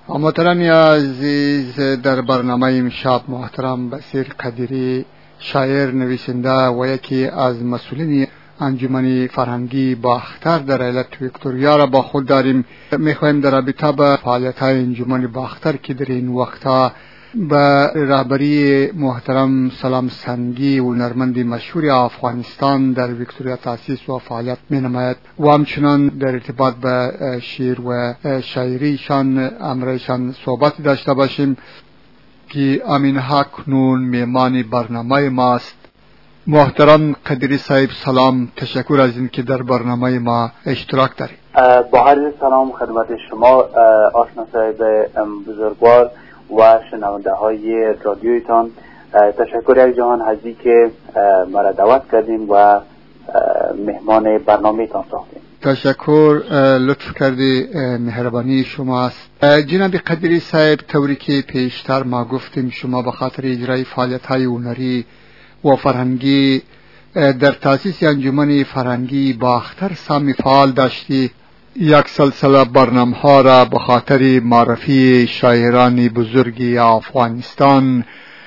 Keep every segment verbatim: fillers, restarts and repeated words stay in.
محترم عزیز، در برنامه امشب محترم بصیر قدیری، شاعر، نویسنده و یکی از مسئولین انجمن فرهنگی باختر در ایالت ویکتوریا را با خود داریم. میخواهیم در رابطه با فعالیت‌های انجمن باختر که در این وقتها به رهبری محترم سلام سنگی هنرمند مشهور افغانستان در ویکتوریا تأسیس و فعالیت می‌نماید و همچنان در ارتباط به شعر و شاعریشان امرایشان صحبت داشته باشیم که امین اکنون میهمان برنامه ماست. محترم قدیری صاحب سلام، تشکر از اینکه در برنامه ما اشتراک دارید. با هر سلام خدمت شما آشنا صاحب بزرگوار و شنونده های رادیویتان. تشکر یک جهان هستی که مرا دعوت کردیم و مهمان برنامه تان ساختیم. تشکر، لطف کردی، مهربانی شما است. جناب قدیری صاحب، طوری که پیشتر ما گفتیم شما به خاطر اجرای فعالیت های هنری و فرهنگی در تأسیس انجمن فرهنگی باختر سهم فعال داشتی. یک سلسله برنامه ها را به خاطر معرفی شاعران بزرگ افغانستان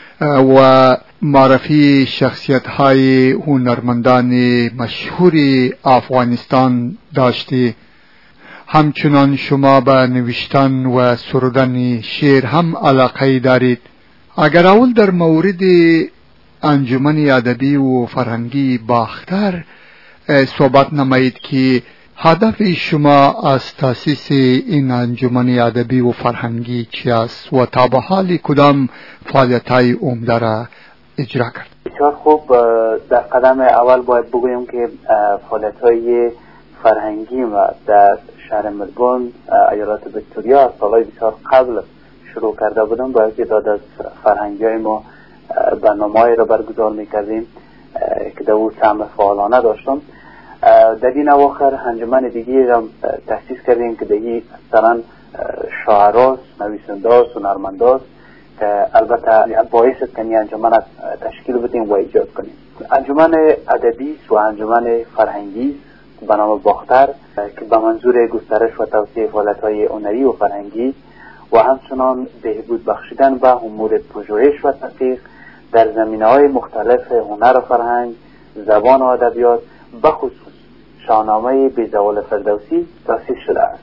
و معرفی شخصیت های هنرمندان مشهور افغانستان داشتی. همچنان شما به نوشتن و سرودن شعر هم علاقه دارید. اگر اول در مورد انجمن ادبی و فرهنگی باختر صحبت نمایید که هدف شما از تأسیس این انجمن ادبی و فرهنگی چی است و تا به حال کدام فعالیت‌های عمده را اجرا کرد؟ بسیار خوب. در قدم اول باید بگویم که فعالیت‌های فرهنگی ما در شهر ملبورن ایالت ویکتوریا از سالهای بسیار قبل شروع کرده بودم. باید که داد از فرهنگی‌های ما برنامه‌ای را برگزار می‌کردیم که در او سهم فعالانه داشتم. در این اواخر انجمن دیگه را تأسیس کردیم که دیگه مثلا شاعراست، نویسنداست، هنرمنداست که البته باعث کنی انجمن تشکیل بدیم و ایجاد کنیم. انجمن ادبی و انجمن فرهنگی به نام باختر که به منظور گسترش و توسعه فعالیت‌های هنری و فرهنگی و همچنان بهبود بخشیدن به امور پژوهش و تحقیق در زمینه‌های مختلف هنر و فرهنگ، زبان و ادبیات، بخصوص شاهنامه بیزوال فردوسی تأسیس شده است.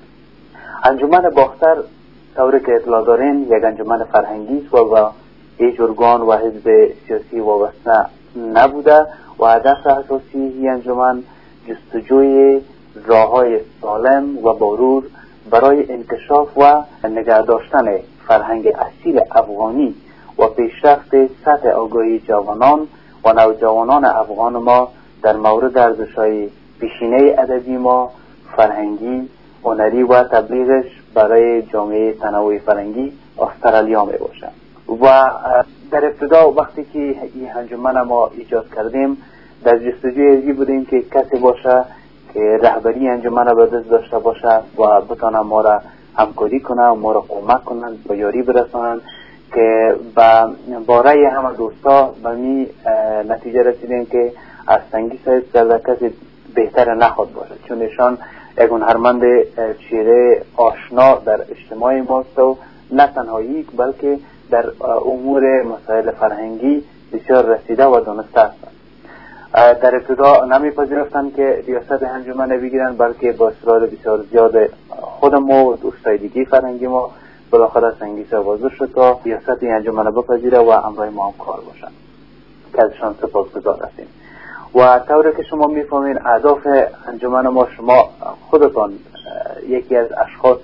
انجمن باختر طوری که اطلاع دارین یک انجمن فرهنگی است و با هیچ ارگان و حزب سیاسی وابسته نبوده و هدف اساسی این انجمن جستجوی راه‌های سالم و بارور برای انکشاف و نگه داشتن فرهنگ اصیل افغانی و پیشرفت سطح آگاهی جوانان و نوجوانان افغان ما در مورد ارزش‌های پیشینه ادبی ما، فرهنگی، هنری و تبلیغش برای جامعه تنوع فرهنگی استرالیا می باشد. و در ابتدا وقتی که این انجمن ما ایجاد کردیم در جستجوی ازی بودیم که کسی باشه که رهبری انجمن به دست داشته باشه و بتونه ما را همکاری کنه و ما را کمک کنه و یاری برسانند که با باره همه دوستا به می نتیجه رسیدیم که از سنگی صاحب در کسی بهتر نخواد باشد، چون ایشان یک هنرمند چهره آشنا در اجتماع ماست و نه تنها یک بلکه در امور مسائل فرهنگی بسیار رسیده و دانسته هستند. در ابتدا نمیپذیرفتند که ریاست انجمن بگیرند، بلکه با اصرار بسیار زیاد خودم و دوستای دیگه فرهنگی ما بالاخره سنگی صاحب حاضر شد تا ریاست انجمن بپذیره و همراه ما هم کار باشند که ازشان سپاسگزار هستیم. و طوری که شما میفهمین اهداف انجمن ما، شما خودتان یکی از اشخاص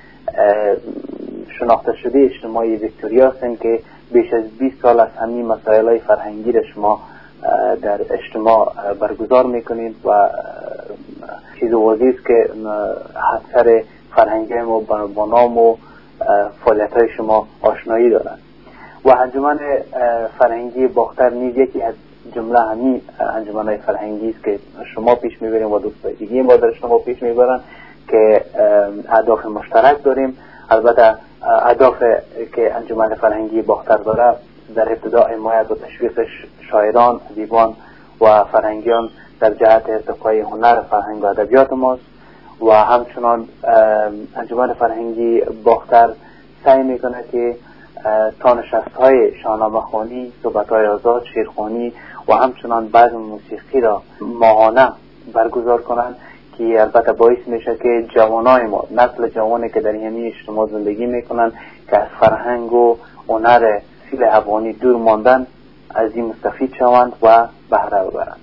شناخته شده اجتماعی ویکتوریا هستین که بیش از بیست سال از همین مسائل های فرهنگی را شما در اجتماع برگزار میکنید و چیز واضحی است که اکثر فرهنگی ما با نام و فعالیت های شما آشنایی دارند. و انجمن فرهنگی باختر نیز یکی از جمله همین انجمن‌های فرهنگی است که شما پیش میبریم و دوستای دیگه ما در شما پیش میبرن که اهداف مشترک داریم. البته اهداف که انجمن فرهنگی باختر داره در ابتدا حمایت و تشویق شاعران، ادیبان و فرهنگیان در جهت ارتقای هنر، فرهنگ و ادبیات ماست و همچنان انجمن فرهنگی باختر سعی میکنه که تا نشست های شاهنامه خوانی، صحبت های آزاد، شعرخوانی و همچنان بعض موسیقی را ماهانه برگزار کنند که البته باعث میشه که جوانای ما، نسل جوانی که در همین اجتماع زندگی میکنن که از فرهنگ و هنر سیل افغانی دور ماندن از این مستفید شوند و بهره ببرند.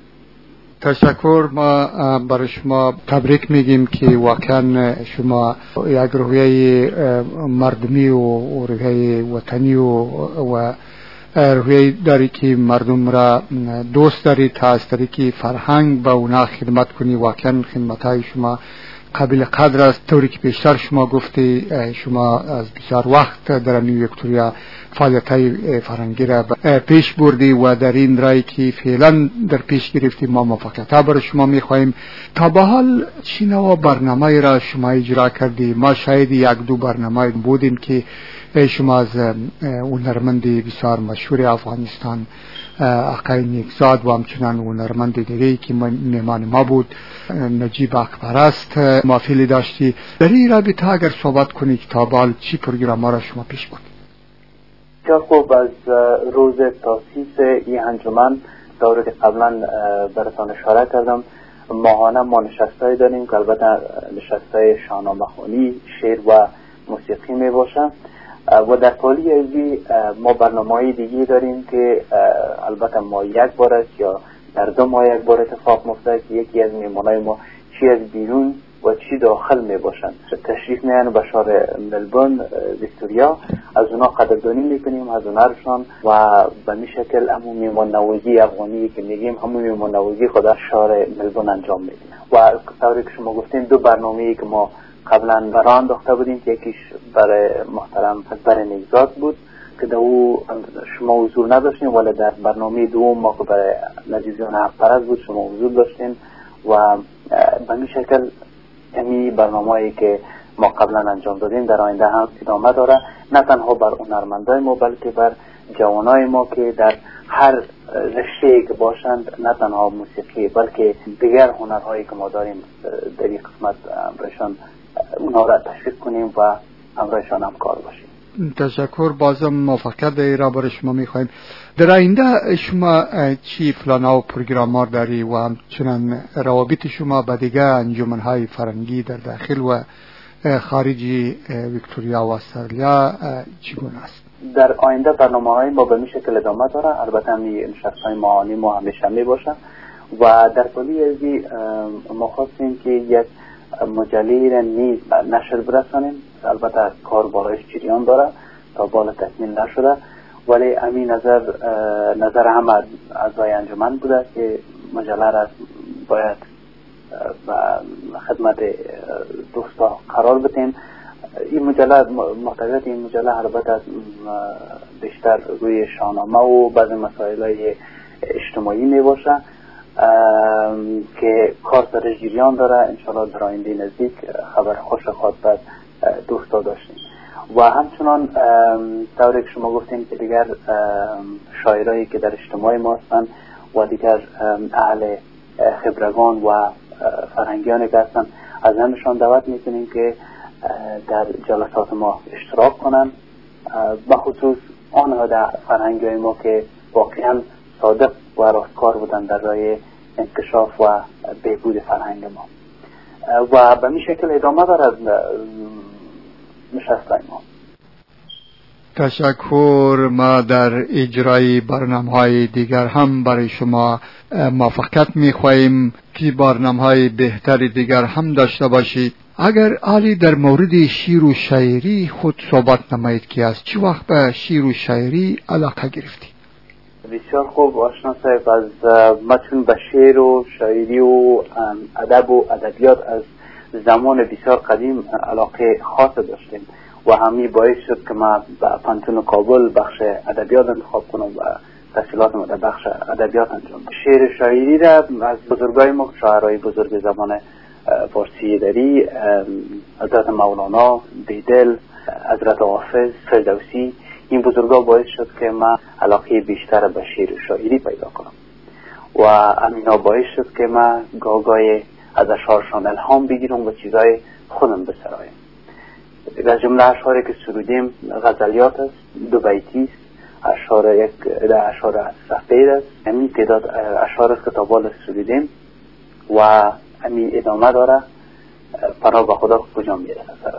تشکر. ما برای شما تبریک میگیم که واقعا شما یک روحیه مردمی و روحیه وطنی و, و روحیه داری که مردم را دوست داری تا از طریق فرهنگ به اونا خدمت کنی. واقعا خدمت های شما قابل قدر است. طوری که بیشتر شما گفتی شما از بسیار وقت در نیو ویکتوریا فعالیت های فرهنگی را پیش بردی و در این رای که فعلا در پیش گرفتی ما موفقیت ها برای شما میخواهیم. تا به حال چی نوع برنامه را شما اجرا کردی؟ ما شاید یک دو برنامه بودیم که شما از هنرمند بسیار مشهور افغانستان آقای نیکزاد و همچنان هنرمند دیگری که مهمان ما بود نجیب اکبر است محفلی داشتی. در این رابطه اگر صحبت کنی که تا به حال چی پروگرام ها را شما پیش بردی؟ بسیار خوب. از روز تاسیس این انجمن دوره که قبلا براتان اشاره کردم ماهانه ما نشستایی داریم که البته نشستای شاهنامه خوانی، شعر و موسیقی می باشه و در طولی ازی ما برنامه‌های دیگه داریم که البته ما یک بار است یا در دو ماه یک بار اتفاق میفته که یکی از میهمانای ما چی از بیرون و چی داخل می باشند تشریف میان به شهر ملبورن ویکتوریا، از اونا قدردانی میکنیم از هنرشان و به این شکل همون میهمان نوازی افغانی که میگیم همون میهمان نوازی خود در شهر ملبورن انجام میدیم. و طوری که شما گفتین دو برنامه‌ای که ما قبلا برای انداخته بودیم که یکیش برای محترم اکبر نیکزاد بود که در او شما حضور نداشتین، ولی در برنامه دوم ما که برای نجیبیان حق‌پرست بود شما حضور داشتین و به این شکل امی برنامه‌ای که ما قبلا انجام دادیم در آینده هم ادامه داره، نه تنها بر هنرمندای ما بلکه بر جوانای ما که در هر رشته‌ای که باشند، نه تنها موسیقی بلکه دیگر هنرهایی که ما داریم در این قسمت برایشان اونها را تشویق کنیم و همراهشان همکار باشیم. تشکر. بازم موفقیت در را برای شما میخواهیم. در آینده شما چی پلانا و پروگرام ها داری و همچنان روابط شما با دیگر انجمنهای فرهنگی در داخل و خارج ویکتوریا و استرالیا چگونه است؟ در آینده برنامه های ما به این شکل ادامه داره. البته همی نشست‌های ماهانی ما همیشه می باشه و در طولی ازی ما خواستیم که یک مجله را نیز نشر برسانیم. البته کار بالایش جریان داره تا بالا تکمیل نشده، ولی همین نظر نظر همه اعضای انجمن بوده که مجله را باید و خدمت دوستا قرار بدیم. این مجله محتویات این مجله البته بیشتر روی شاهنامه و بعض مسائل اجتماعی می باشه که کار در جریان داره. انشاءالله در آینده نزدیک خبر خوش خواهد بعد دوستا داشتیم و همچنان طوری که شما گفتیم که دیگر شاعرایی که در اجتماع ما هستن و دیگر اهل خبرگان و فرهنگیانی که هستن از همشان دعوت میکنیم که در جلسات ما اشتراک کنن، به خصوص آنها در فرهنگی ما که واقعا صادق و راستکار بودن در راه انکشاف و بهبود فرهنگ ما و به این شکل ادامه دارد نشستای ما. تشکر. ما در اجرای برنامه‌های دیگر هم برای شما موفقیت می‌خواهیم که برنامه‌های بهتری دیگر هم داشته باشید. اگر عالی در مورد شعر و شاعری خود صحبت نمایید که از چه وقت به شعر و شاعری علاقه گرفتی؟ بسیار خوب آشنا صاحب، از ما چون به شعر و شاعری و ادب و ادبیات از زمان بسیار قدیم علاقه خاص داشتیم و همین باعث شد که ما به پانتون کابل بخش ادبیات انتخاب کنم و تحصیلات ما در بخش ادبیات انجام بدم. شعر شاعری را از بزرگای ما، شاعرای بزرگ زمان فارسی داری، حضرت مولانا، بیدل، حضرت حافظ، فردوسی، این بزرگا باعث شد که من علاقه بیشتر به شعر و شاعری پیدا کنم و همینا باعث شد که من گاگای از اشعارشان الهام بگیرم و چیزای خودم بسرایم. از جمله اشعاری که سرودیم غزلیات است، دو بیتی است، اشعار یک ده اشعار سفید است. همین تعداد اشعار است که تا بالا سرودیم و همین ادامه داره. پناه به خدا کجا میرسه سران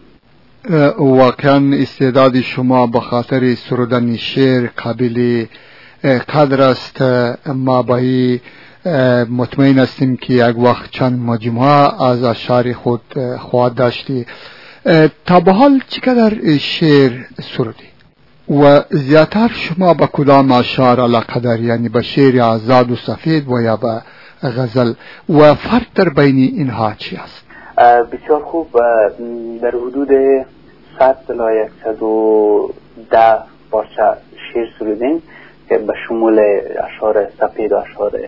ما. واقعا استعداد شما به خاطر سرودن شعر قابل قدر است. ما باید مطمئن هستیم که یک وقت چند مجموعه از اشعار خود خواهد داشتی. تا به حال چقدر شعر سرودی و زیادتر شما به کدام اشعار علاقه داری، یعنی به شعر آزاد و سفید و یا به غزل، و فرق در بین اینها چی است؟ بسیار خوب. در حدود صد تا صد و ده پارچه شعر سرودیم که به شمول اشعار سفید و اشعار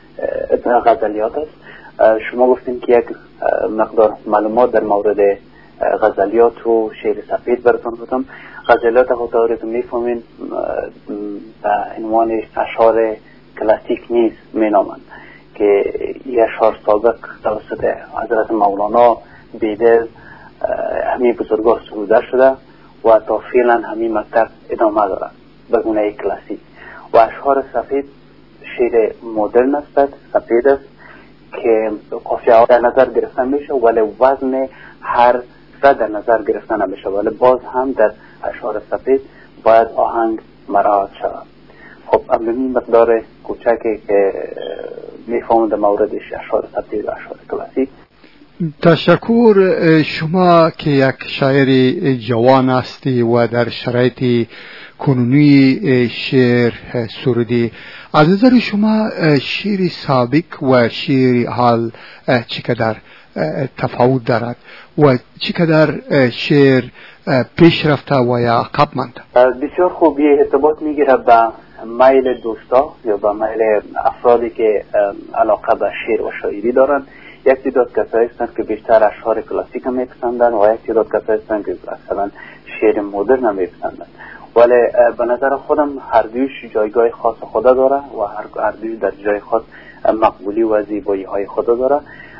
غزلیات است. شما گفتیم که یک مقدار معلومات در مورد غزلیات و شعر سفید براتون بودم. غزلیات خودتون که میفهمین به عنوان اشعار کلاسیک نیست مینامند که یک اشعار سابق توسط حضرت مولانا بیدل همین بزرگان سروده شده و تا فعلا همین مکتب ادامه دارد به گونه کلاسیک. و اشعار سفید شعر مدرن است، سفید است که قافیه در نظر گرفته میشه ولی وزن هر سه در نظر گرفته نمیشه، ولی باز هم در اشعار سفید باید آهنگ مراعات شود. خب همین مقدار کوچکی که میفهمم در موردش اشعار سفید و اشعار کلاسیک. تشکر. شما که یک شاعر جوان هستی و در شرایط کنونی شعر سرودی، از نظر شما شعر سابق و شعر حال چقدر تفاوت دارد و چقدر شعر پیش رفته و یا عقب مانده؟ بسیار خوب. یه ارتباط میگیره به میل دوستا یا به میل افرادی که علاقه به شعر و شاعری دارن. یک تعداد کسایی هستند که بیشتر اشعار کلاسیک هم میپسندن و یک تعداد کسایی هستند که مثلا شعر مدرن هم میپسندن. ولی به نظر خودم هر دویش جایگاه خاص خدا داره و هر دویش در جای خاص مقبولی و زیبایی های خدا داره.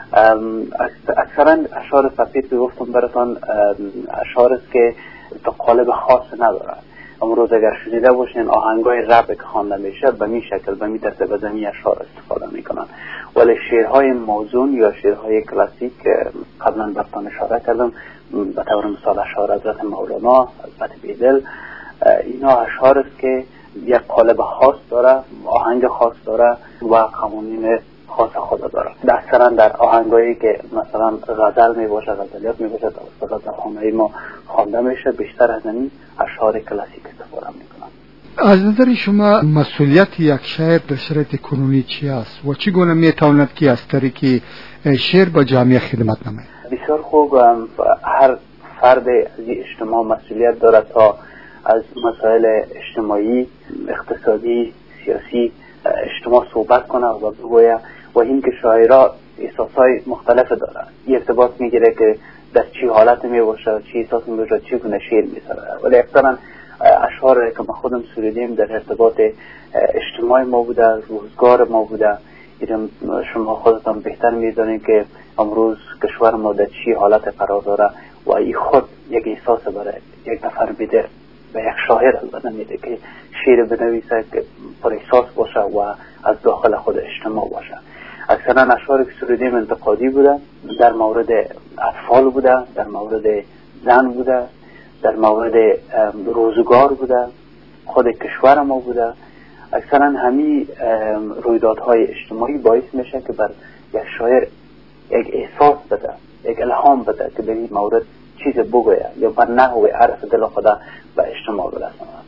اکثرا اشعار سفید که گفتم براتون اشعار است که قالب خاص نداره. امروز اگر شنیده باشین آهنگای رپ که خوانده میشه به می شکل به می ترتیب از این اشعار استفاده میکنن. ولی شعرهای موزون یا شعرهای کلاسیک قبلا براتون اشاره کردم، به طور مثال اشعار حضرت مولانا، حضرت بیدل، اینا اشعار است که یک قالب خاص داره، آهنگ خاص داره و قوانین خاص خود داره. اکثرا در آهنگایی که مثلا غزل می باشه، غزلیات می باشه، توسط غزلخوانای ما خوانده میشه، بیشتر از این اشعار کلاسیک استفاده میکنن. از نظر شما مسئولیت یک شاعر در شرایط کنونی چی است و چگونه میتواند که از طریق شعر با جامعه خدمت نماید؟ بسیار خوب. هر فرد از اجتماع مسئولیت داره تا از مسائل اجتماعی، اقتصادی، سیاسی اجتماع صحبت کنه و بگوید و این که شاعرها احساسای مختلف دارن، ارتباط میگیره که در چی حالت می باشه، چی احساس می باشه، چی گونه شعر می سره. ولی اکثرا اشعار که ما خودم سرودیم در ارتباط اجتماعی ما بوده، روزگار ما بوده. شما خودتان بهتر میدونید که امروز کشور ما در چی حالت قرار داره و این خود یک احساس برای یک نفر میده و یک شاعر البته میده که شعر بنویسه که پر احساس باشه و از داخل خود اجتماع باشه. اکثرا اشعاری که سرودیم انتقادی بوده، در مورد اطفال بوده، در مورد زن بوده، در مورد روزگار بوده، خود کشور ما بوده. اکثرا همین رویدادهای اجتماعی باعث میشه که بر یک شاعر یک احساس بده، یک الهام بده که به این مورد چیز بگوید یا بر نحو عرف دل خدا به اجتماع برساند.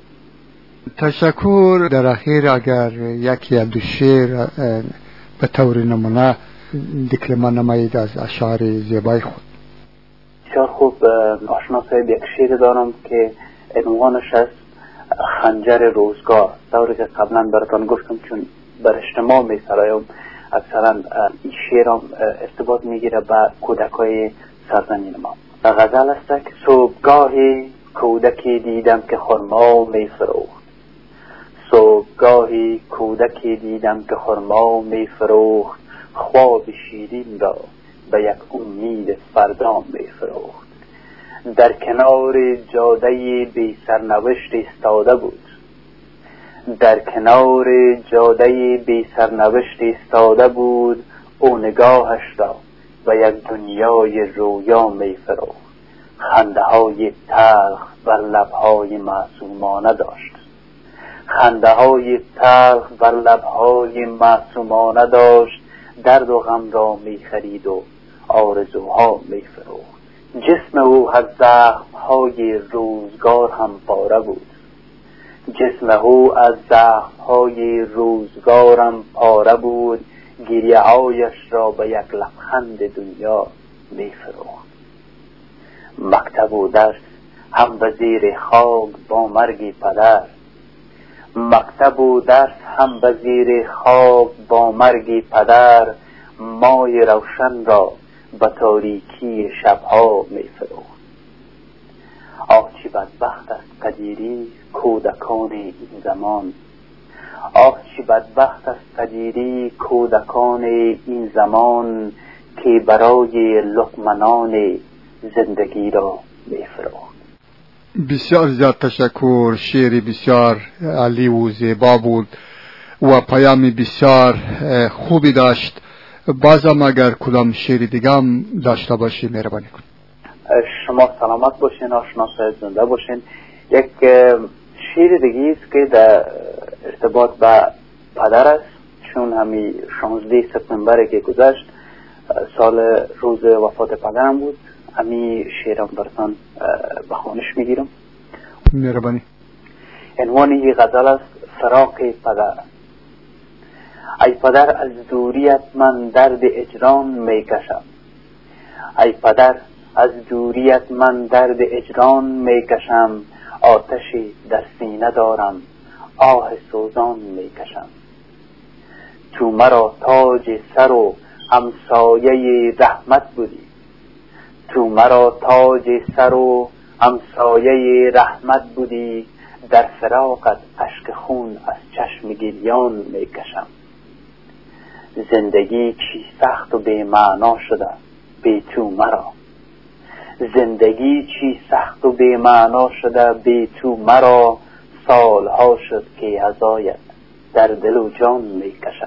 تشکر. در اخیر اگر یکی از دو شعر به طور نمونه دکلمه نمایید از اشعار زیبای خود. بسیار خوب. آشنا صاحب یک شعر دارم که عنوانش است خنجر روزگار. طوری که قبلا براتون گفتم چون بر اجتماع می سرایم اکثرا این شعرم ارتباط میگیره به کودکای سرزمین ما. غزل است که صبحگاهی کودکی دیدم که خرما می فروخت، صبحگاهی کودکی دیدم که خرما می فروخت، خواب شیرین را به یک امید فردا می فروخت. در کنار جاده بی سرنوشت ایستاده بود. در کنار جاده بی سرنوشت ایستاده بود. او نگاهش را و یک دنیای رویا می فروخت. خنده های تلخ بر لبهای معصومانه داشت. خنده های تلخ بر لبهای معصومانه داشت. درد و غم را می خرید و آرزوها می فروخت. جسم او از زخم‌های روزگار هم پاره بود. جسم او از زخم‌های روزگار هم پاره بود. گریه‌هایش را به یک لبخند دنیا می فروخت. مکتب و درس هم به زیر خاک با مرگ پدر. مکتب و درس هم به زیر خاک با مرگ پدر. مای روشن را به تاریکی شبها می فروخت. آه چه بدبخت است قدیری کودکان این زمان. آه چه بدبخت است قدیری کودکان این زمان که برای لقمه زندگی را می فروخت. بسیار زیاد تشکر. شعر بسیار عالی و زیبا بود و پیام بسیار خوبی داشت. بازم اگر کدام شعر دیگه هم داشته باشی مهربانی کن. شما سلامت باشین، آشنا صاحب، زنده باشین. یک شعر دیگه است که در ارتباط به پدر است، چون همین شانزده سپتامبر که گذشت سال روز وفات پدرم بود. همین شعرم براتون به خوانش میگیرم. مهربانی. عنوان این غزل است فراق پدر. ای پدر از دوریت من درد اجرام میکشم. ای پدر از دوریت من درد اجرام میکشم. آتشی در سینه دارم آه سوزان میکشم. تو مرا تاج سر و همسایه رحمت بودی. تو مرا تاج سر و همسایه رحمت بودی. در فراقت اشک خون از چشم گریان میکشم. زندگی چی سخت و بی معنا شده بی تو مرا. زندگی چی سخت و بی معنا شده بی تو مرا. سالها شد که عزایت در دل و جان میکشم.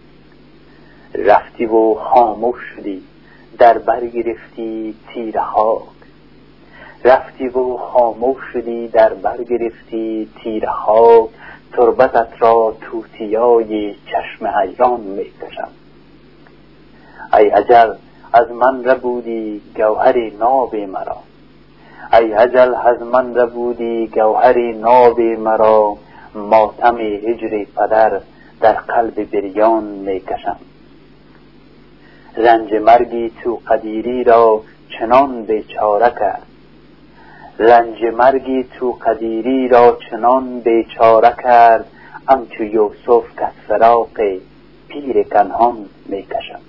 رفتی و خاموش شدی در بر گرفتی تیر خاک. رفتی و خاموش شدی در بر گرفتی تیر خاک. تربتت را توتیای چشم حیران میکشم. ای اجل از من ربودی گوهر ناب مرا. ای اجل از من ربودی گوهر ناب مرا. ماتم هجر پدر در قلب بریان میکشم. رنج مرگی تو قدیری را چنان بیچاره کرد. رنج مرگی تو قدیری را چنان بیچاره کرد. همچو یوسف کز فراق پیر کنعان میکشم.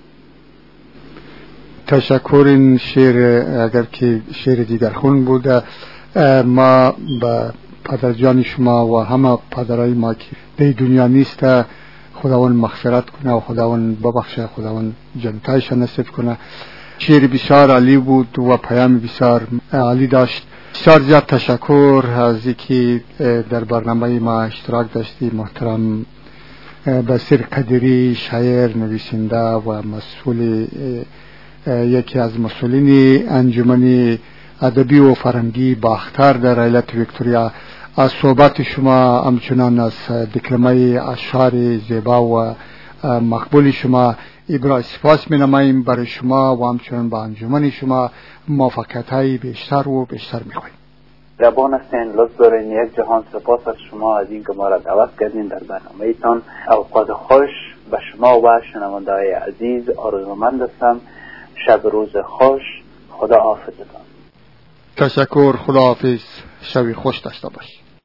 تشکر. این شعر اگر که شعر دیگر خون بوده، ما به پدر جان شما و همه پدرای ما که در دنیا نیست خداوند مغفرت کنه و خداوند ببخشه، خداوند جنتایش نصیب کنه. شعر بسیار عالی بود و پیام بسیار عالی داشت. بسیار زیاد تشکر از اینکه در برنامه ما اشتراک داشتی محترم بصیر قدیری، شاعر، نویسنده و مسئول، یکی از مسئولین انجمن ادبی و فرهنگی باختر در ایالت ویکتوریا. از صحبت شما همچنان از دکلمه اشعار زیبا و مقبول شما ابراز سپاس می نماییم برای شما و همچنان با انجمن شما موفقیت های بیشتر و بیشتر می خواهیم. ربان هستین، لطف دارین. یک جهان سپاس از شما از این که ما را دعوت کردین در برنامه ایتان. اوقات خوش به شما و شنونده های عزیز آرزومند هستم. شب روز خوش. خدا حافظتان. تشکر. خدا حافظ. شبی خوش داشته باش.